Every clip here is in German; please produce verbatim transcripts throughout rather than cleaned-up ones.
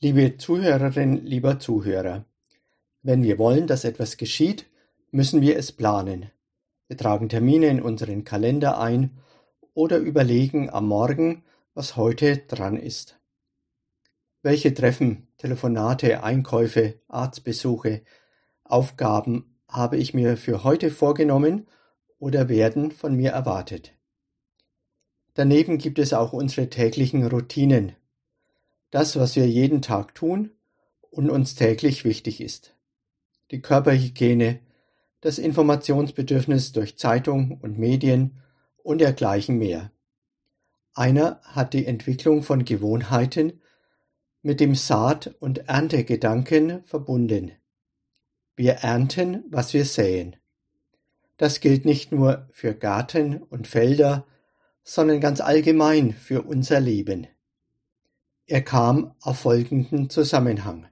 Liebe Zuhörerin, lieber Zuhörer, wenn wir wollen, dass etwas geschieht, müssen wir es planen. Wir tragen Termine in unseren Kalender ein oder überlegen am Morgen, was heute dran ist. Welche Treffen, Telefonate, Einkäufe, Arztbesuche, Aufgaben habe ich mir für heute vorgenommen oder werden von mir erwartet? Daneben gibt es auch unsere täglichen Routinen. Das, was wir jeden Tag tun und uns täglich wichtig ist. Die Körperhygiene, das Informationsbedürfnis durch Zeitung und Medien und dergleichen mehr. Einer hat die Entwicklung von Gewohnheiten mit dem Saat- und Erntegedanken verbunden. Wir ernten, was wir säen. Das gilt nicht nur für Garten und Felder, sondern ganz allgemein für unser Leben. Er kam auf folgenden Zusammenhang.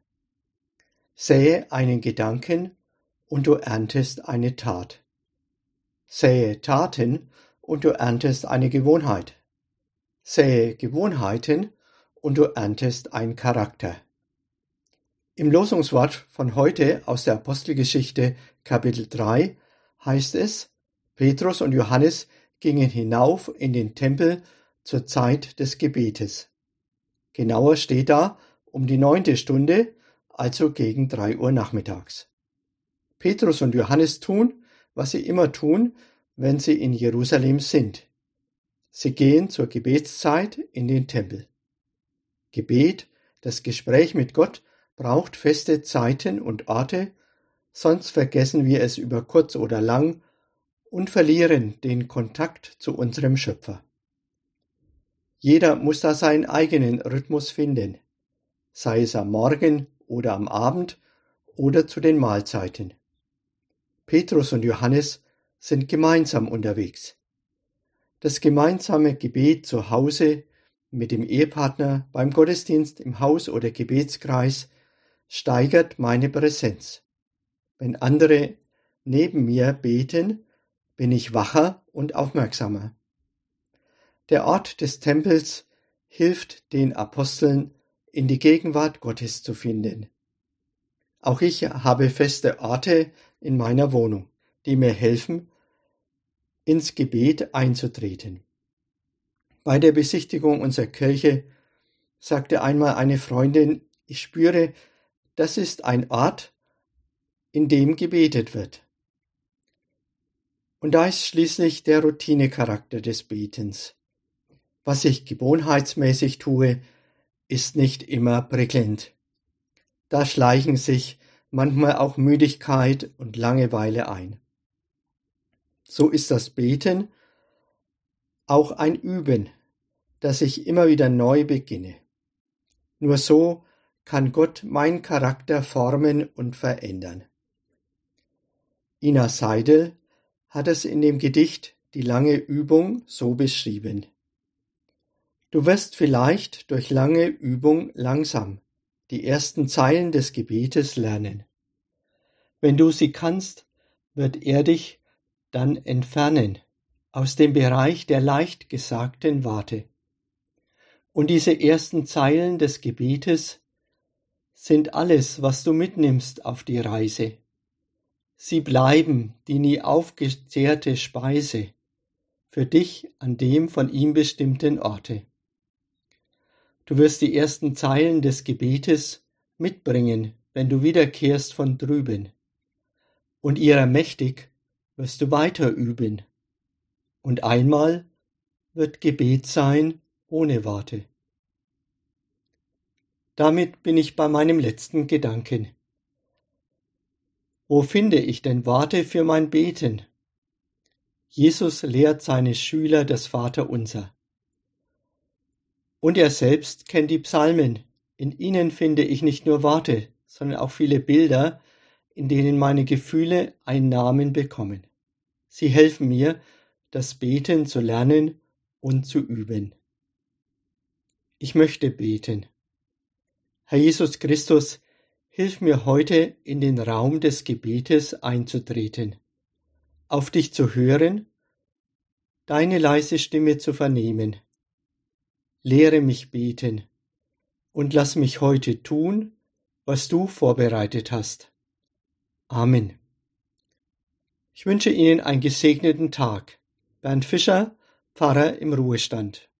Sähe einen Gedanken und du erntest eine Tat. Sähe Taten und du erntest eine Gewohnheit. Sähe Gewohnheiten und du erntest einen Charakter. Im Losungswort von heute aus der Apostelgeschichte Kapitel drei heißt es, Petrus und Johannes gingen hinauf in den Tempel zur Zeit des Gebetes. Genauer steht da um die neunte Stunde, also gegen drei Uhr nachmittags. Petrus und Johannes tun, was sie immer tun, wenn sie in Jerusalem sind. Sie gehen zur Gebetszeit in den Tempel. Gebet, das Gespräch mit Gott, braucht feste Zeiten und Orte, sonst vergessen wir es über kurz oder lang und verlieren den Kontakt zu unserem Schöpfer. Jeder muss da seinen eigenen Rhythmus finden, sei es am Morgen oder am Abend oder zu den Mahlzeiten. Petrus und Johannes sind gemeinsam unterwegs. Das gemeinsame Gebet zu Hause mit dem Ehepartner, beim Gottesdienst im Haus oder Gebetskreis steigert meine Präsenz. Wenn andere neben mir beten, bin ich wacher und aufmerksamer. Der Ort des Tempels hilft den Aposteln, in die Gegenwart Gottes zu finden. Auch ich habe feste Orte in meiner Wohnung, die mir helfen, ins Gebet einzutreten. Bei der Besichtigung unserer Kirche sagte einmal eine Freundin, ich spüre, das ist ein Ort, in dem gebetet wird. Und da ist schließlich der Routinecharakter des Betens. Was ich gewohnheitsmäßig tue, ist nicht immer prickelnd. Da schleichen sich manchmal auch Müdigkeit und Langeweile ein. So ist das Beten auch ein Üben, das ich immer wieder neu beginne. Nur so kann Gott meinen Charakter formen und verändern. Ina Seidel hat es in dem Gedicht Die lange Übung so beschrieben. Du wirst vielleicht durch lange Übung langsam die ersten Zeilen des Gebetes lernen. Wenn du sie kannst, wird er dich dann entfernen aus dem Bereich der leicht gesagten Worte. Und diese ersten Zeilen des Gebetes sind alles, was du mitnimmst auf die Reise. Sie bleiben die nie aufgezehrte Speise für dich an dem von ihm bestimmten Orte. Du wirst die ersten Zeilen des Gebetes mitbringen, wenn du wiederkehrst von drüben. Und ihrer mächtig wirst du weiter üben. Und einmal wird Gebet sein ohne Worte. Damit bin ich bei meinem letzten Gedanken. Wo finde ich denn Worte für mein Beten? Jesus lehrt seine Schüler das Vaterunser. Und er selbst kennt die Psalmen. In ihnen finde ich nicht nur Worte, sondern auch viele Bilder, in denen meine Gefühle einen Namen bekommen. Sie helfen mir, das Beten zu lernen und zu üben. Ich möchte beten. Herr Jesus Christus, hilf mir heute in den Raum des Gebetes einzutreten, auf dich zu hören, deine leise Stimme zu vernehmen. Lehre mich beten, und lass mich heute tun, was du vorbereitet hast. Amen. Ich wünsche Ihnen einen gesegneten Tag. Bernd Fischer, Pfarrer im Ruhestand.